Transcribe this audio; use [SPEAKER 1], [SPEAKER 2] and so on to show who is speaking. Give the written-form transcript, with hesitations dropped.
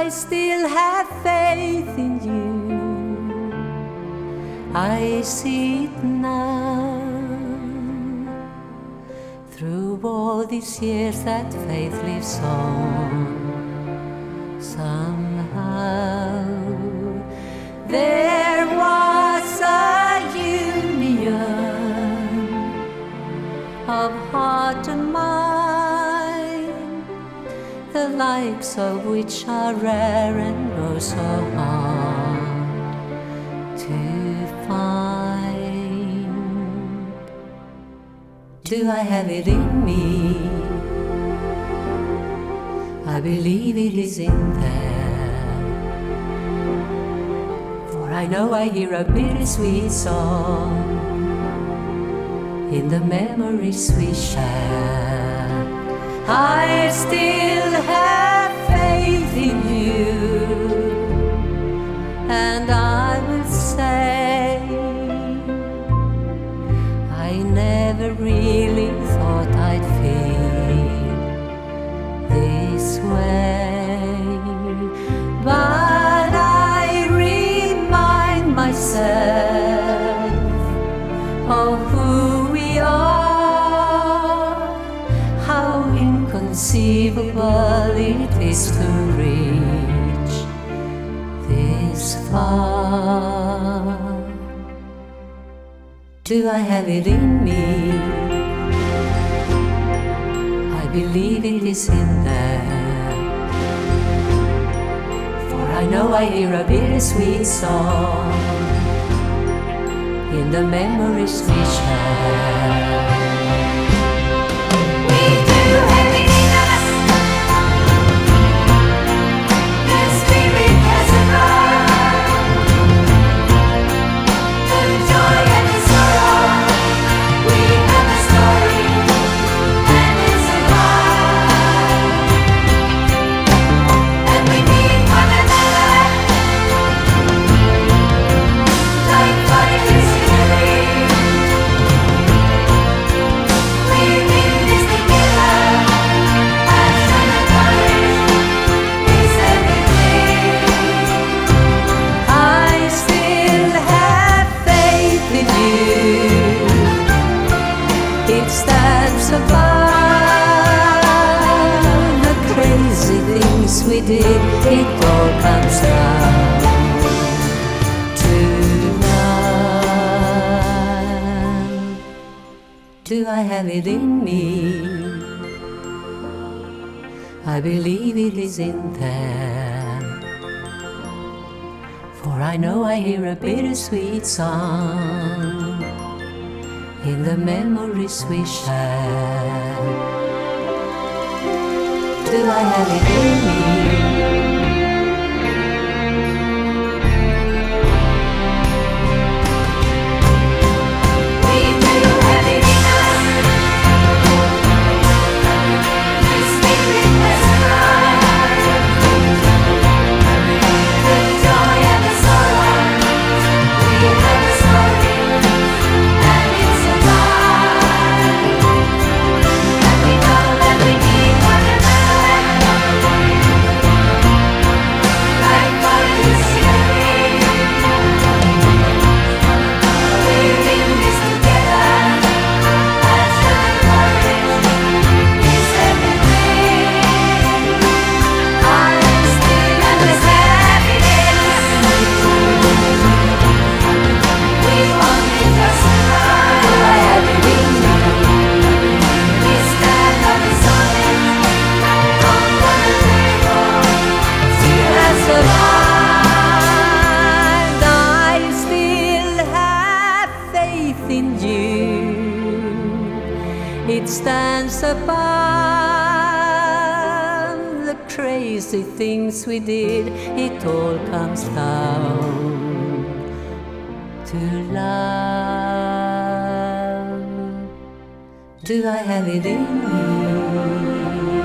[SPEAKER 1] I still have faith in you. I see it now. Through all these years that faith lives on. Somehow there was a union of heart and mind, the likes of which are rare and oh so hard to find. Do I have it in me? I believe it is in there, for I know I hear a bittersweet song in the memories we share. I still have faith in you, and I will say I never really thought I'd feel this way, but I remind myself of who we are, how inconceivable it is to reach this far. Do I have it in me? I believe it is in there, for I know I hear a bittersweet song in the memories we share. We do have it in us. The spirit has arrived. The joy and the sorrow. We have a story, and it's alive. And we need one another, like fighters in the ring. We're in this together. Passion and courage is everything. I still have faith in you. It stands above the crazy things we did. It all comes down to love. Do I have it in me? I believe it is in there, for I know I hear a bittersweet song in the memories we share. Do I have it in me? We do have it in us. The spirit has arrived. The joy and the sorrow. We have a story, and it's alive. And we know that we need one another, like fighters in the ring. We're in this together. Passion and courage is everything. I still understand it is. We only just arrived. Do I have it in me? We stand on the solid, on the table. Still has survived. I still have faith in you. It stands above the crazy things we did. It all comes down to love. Do I have it in me?